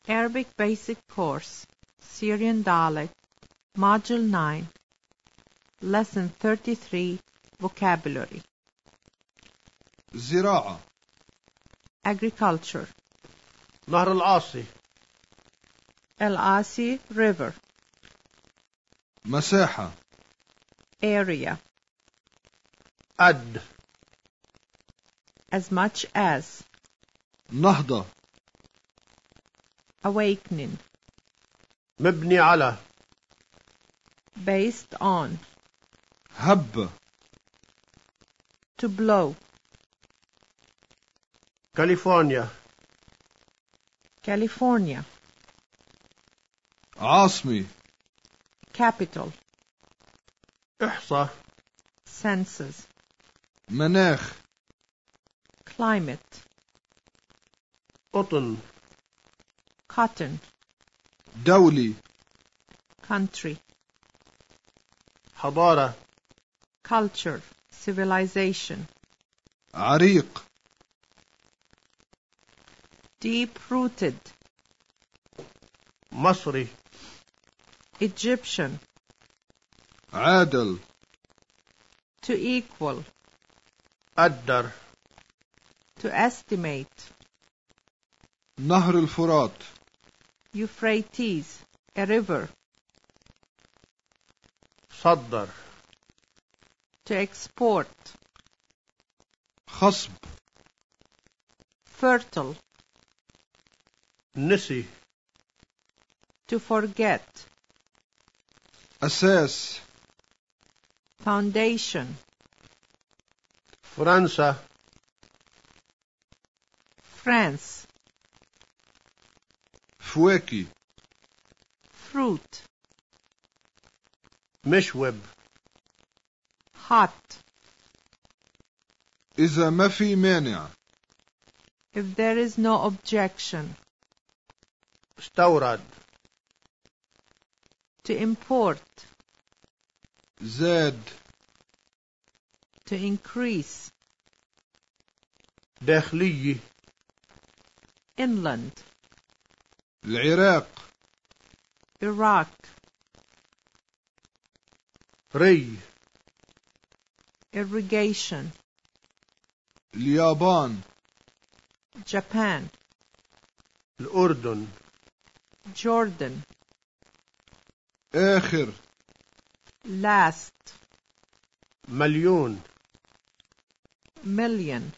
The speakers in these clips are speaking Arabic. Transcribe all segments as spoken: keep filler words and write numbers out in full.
Arabic Basic Course, Syrian Dialect, Module nine, Lesson thirty-three, Vocabulary. زراعة. Agriculture. نهر العاصي. El Asi River. مساحة. Area. قد. As much as. نهضة. Awakening. مبني على. Based on. هب. To blow. كاليفورنيا. California. عاصمي. Capital. إحصاء. Census. مناخ. Climate. قطن. Cotton. دولي. Country. حضارة. Culture. Civilization. عريق. Deep-rooted. مصري. Egyptian. عادل. To equal. قدر. To estimate. نهر الفرات. Euphrates. A river. صدر. To export. خصب. Fertile. نسي. To forget. أساس. Foundation. فرنسا. France. فواكه. Fruit. مشوب. Hot. إذا ما في مانع. If there is no objection. استورد. To import. زاد. To increase. داخلية. Inland. العراق. Iraq. ري. Irrigation. اليابان. Japan. الأردن. Jordan. آخر. Last. مليون. Million.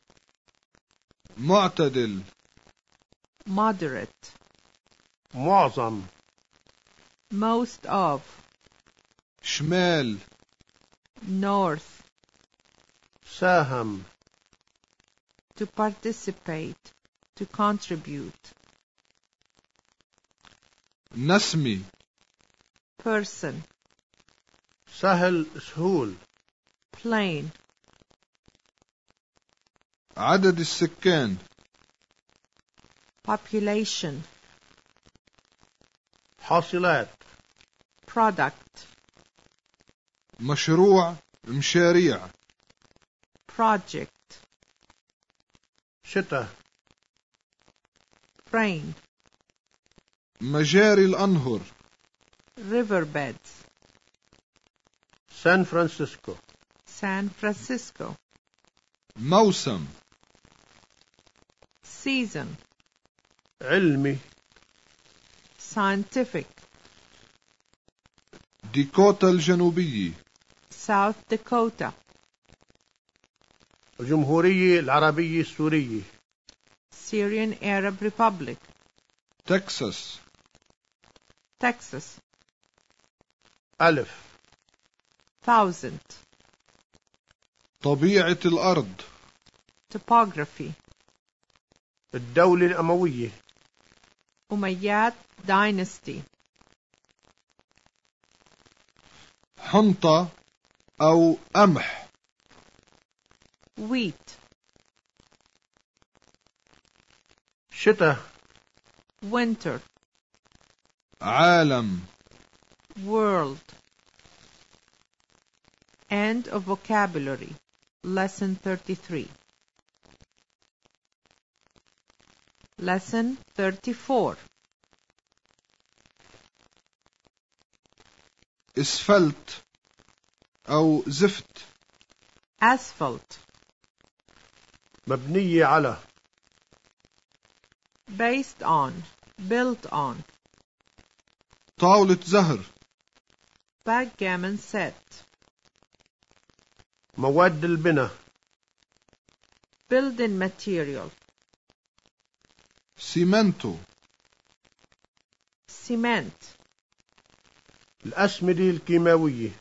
معتدل. Moderate. معظم. Most of. شمال. North. ساهم. To participate. To contribute. نسمي. Person. سهل سهول. Plain. عدد السكان. Population. حاصلات. Product. مشروع. مشاريع. Project. شتاء. Rain. مجاري الأنهر. Riverbeds. سان فرانسيسكو. San Francisco. موسم. Season. علمي. Scientific. ديكوتا الجنوبية. South Dakota. الجمهورية العربية السورية. Syrian Arab Republic. تكساس. Texas. ألف. Thousand. طبيعة الأرض. Topography. الدولة الأموية. Umayyad Dynasty. حنطة أو قمح. Wheat. شتاء. Winter. عالم. World. End of vocabulary. Lesson thirty-three. Lesson thirty-four. اسفلت أو زفت. asphalt, مبنية على based on, built on, طاولة زهر. backgammon set, مواد البناء building material, سيمنتو. cement, الأسمدة الكيماوية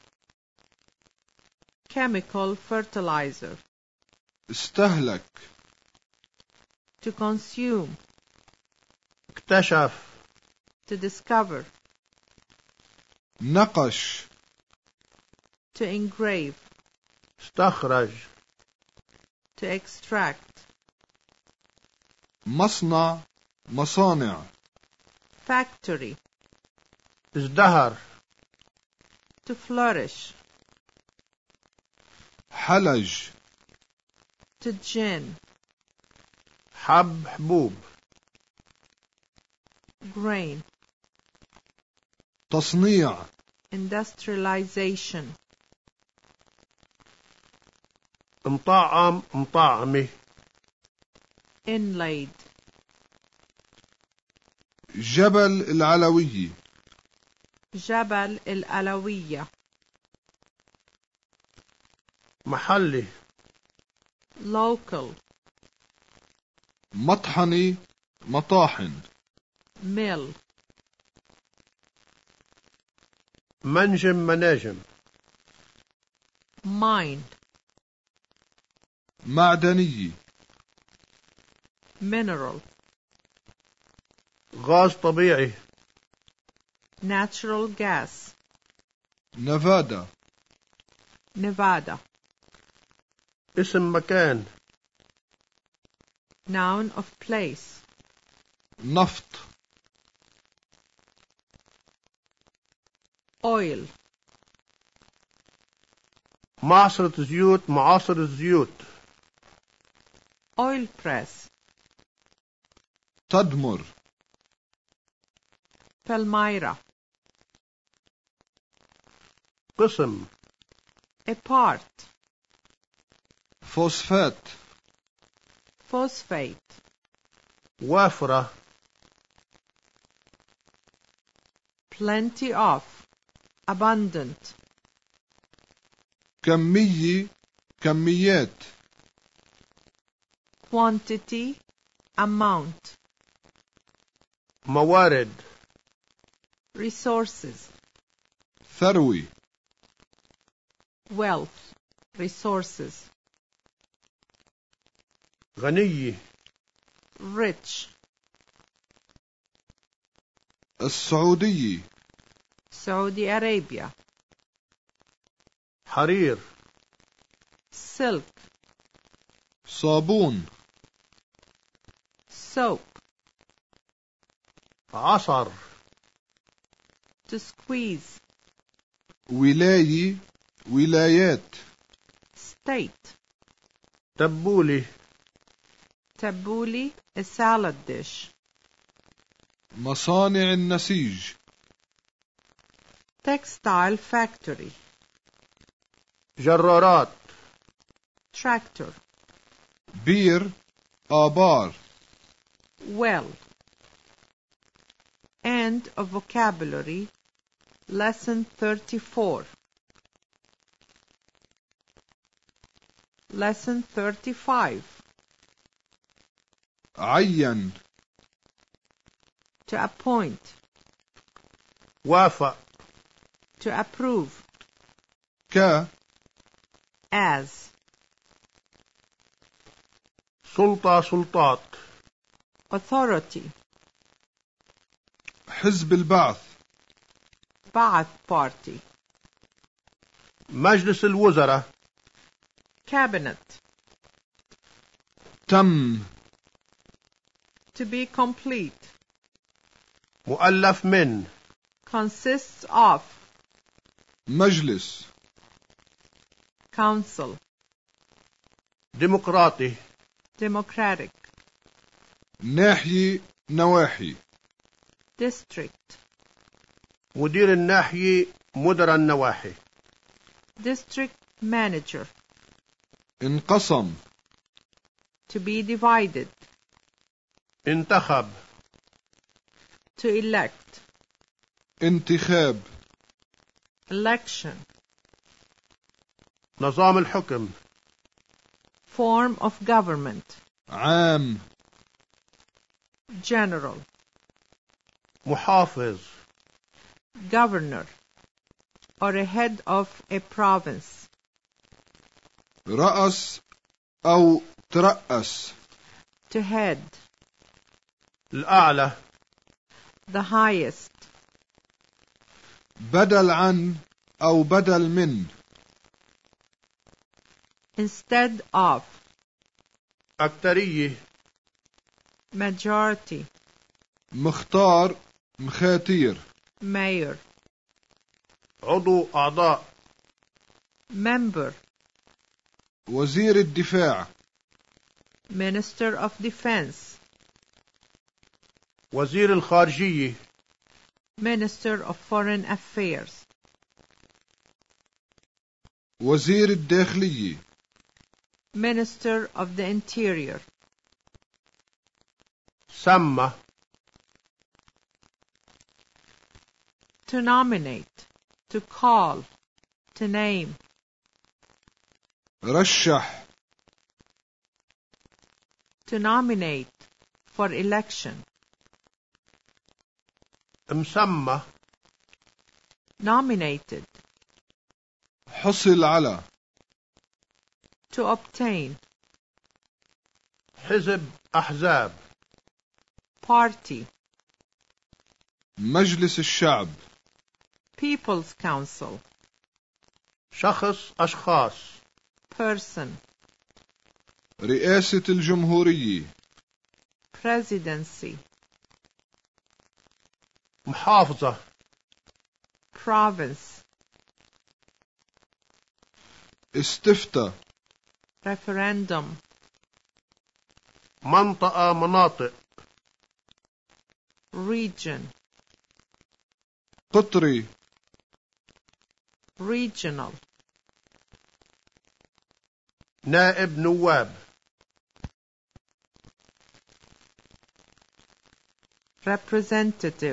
chemical fertilizer, استهلك. to consume, اكتشف to discover, نقش. to engrave, استخرج to extract, مصنع. مصانع. factory, ازدهر to flourish, حلج. to gin, حب حبوب grain, تصنيع. industrialization, مطعم مطعمة inlaid, جبل العلوي. جبل العلوية, محلي local, مطحنة. مطاحن. mill, منجم مناجم mine, معدني. mineral, غاز طبيعي natural gas, نفادا. Nevada, اسم مكان noun of place, نفط. oil, معصرة زيوت معاصر الزيوت oil press, تدمر. Palmyra, قسم a part, فوسفات. phosphate, وافرة plenty of, abundant, كمية. كميات. quantity, amount, موارد resources, ثروي. wealth, resources, غنية rich, السعودية. Saudi Arabia, حرير silk, صابون. soap, عصر to squeeze, ولاية. ولايات. state, تبولي tabbouleh, a salad dish, مصانع النسيج. textile factory, جرارات tractor, بير. آبار. well. End of vocabulary, lesson thirty-four. Lesson thirty-five. عين. To appoint, وافق to approve, ك. as, سلطة سلطات authority, حزب البعث. Ba'ath party, مجلس الوزراء cabinet, تم. to be complete, مؤلف من consists of, مجلس. council, ديمقراطي democratic, ناحية. نواحي. district, مدير الناحية مدير النواحي. district manager. انقسم. To be divided. انتخب. To elect. انتخاب. Election. نظام الحكم. Form of government. عام. General. محافظ. Governor, or a head of a province. رأس أو ترأس. To head. الأعلى. The highest. بدل عن أو بدل من. Instead of. أكترية. Majority. مختار. مخاتير. Mayor. عضو أعضاء. Member. وزير الدفاع. Minister of Defense. وزير الخارجية. Minister of Foreign Affairs. وزير الداخلية. Minister of the Interior. سمى. To nominate. To call. To name. رشح. To nominate. For election. مسمى. Nominated. حصل على. To obtain. حزب أحزاب. Party. مجلس الشعب. People's Council. شخص أشخاص. Person. رئاسة الجمهورية. Presidency. محافظة. Province. استفتى. Referendum. منطقة مناطق. Region. قطري. Regional. نائب نواب. Representative.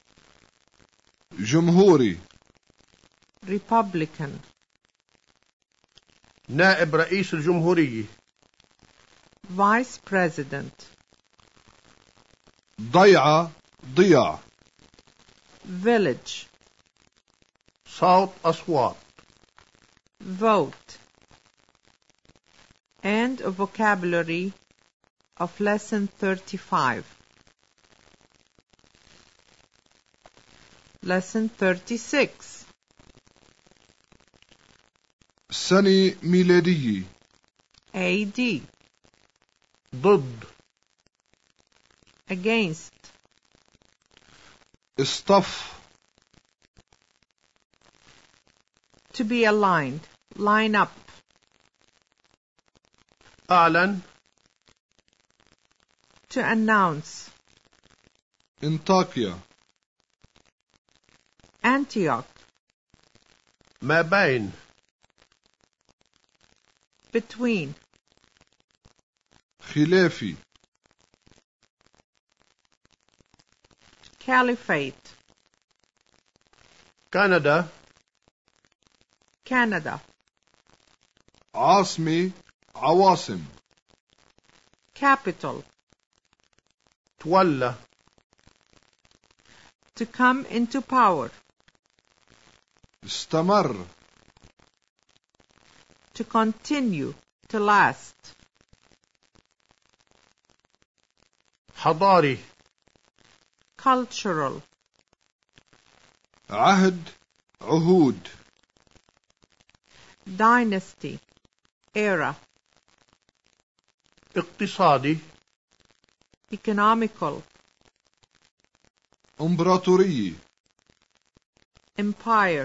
جمهوري. Republican. نائب رئيس الجمهورية. Vice President. ضيعة. ضياع. Village. صوت أصوات. Vote. And a vocabulary of lesson thirty-five. Lesson thirty-six. سنة ميلادية. A D. ضد. Against. اصطف. To be aligned. Line up. أعلن. To announce. انطاكيا. Antioch. ما بين. Between. خلافي. Caliphate. كندا. Canada. عاصمة. عواصم. Capital. تولى. To come into power. استمر. To continue. To last. حضاري. Cultural. عهد. عهود. Dynasty. Era. اقتصادي. Economical. امبراطورية. Empire.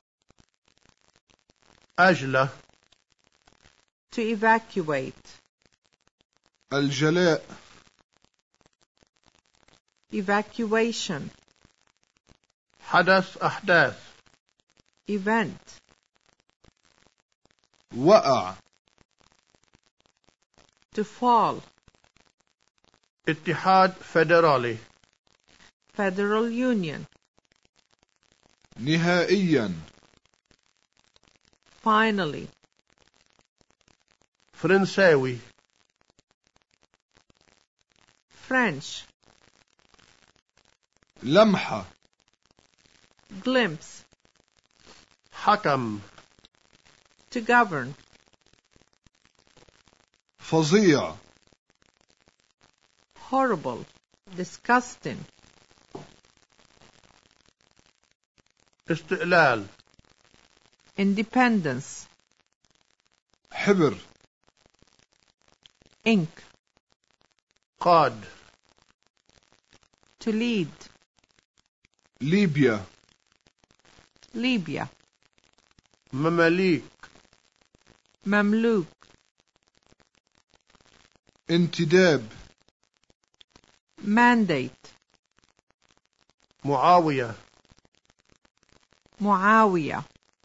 أجلة. To evacuate. الجلاء. Evacuation. حدث أحداث. event, وقع to fall, اتحاد فيدرالي. federal union, نهائيا finally, فرنساوي. French, لمحة glimpse, حكم. to govern, فظيع horrible, disgusting, استقلال. independence, حبر ink, قاد. to lead, ليبيا Libya, مماليك. Mamluk, انتداب mandate, معاوية. Muawiyah,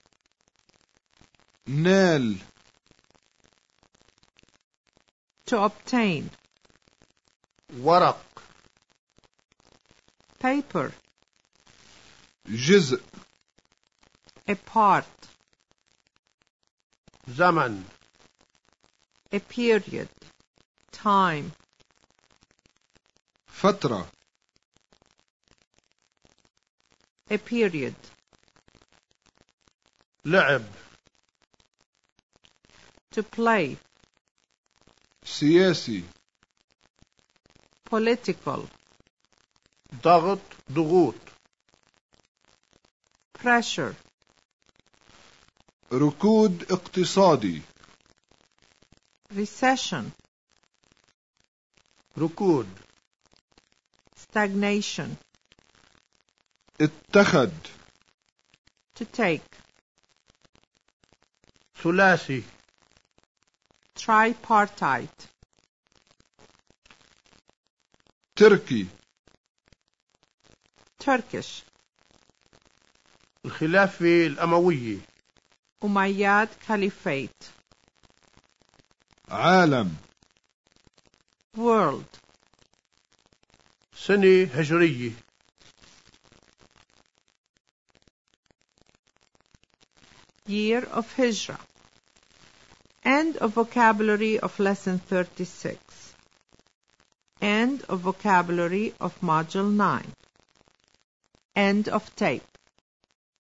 نال to obtain, ورق. paper, جزء a part, زمن. a period, time, فترة a period, لعب. to play, سياسي political, ضغط. ضغوط. pressure, ركود اقتصادي recession, ركود. stagnation, اتخذ to take, ثلاثي. tripartite, تركي Turkish, الخلافة الأموية. Umayyad Caliphate, عالم world, سنة هجرية. year of Hijrah. End of vocabulary of lesson thirty-six. End of vocabulary of module nine. End of tape.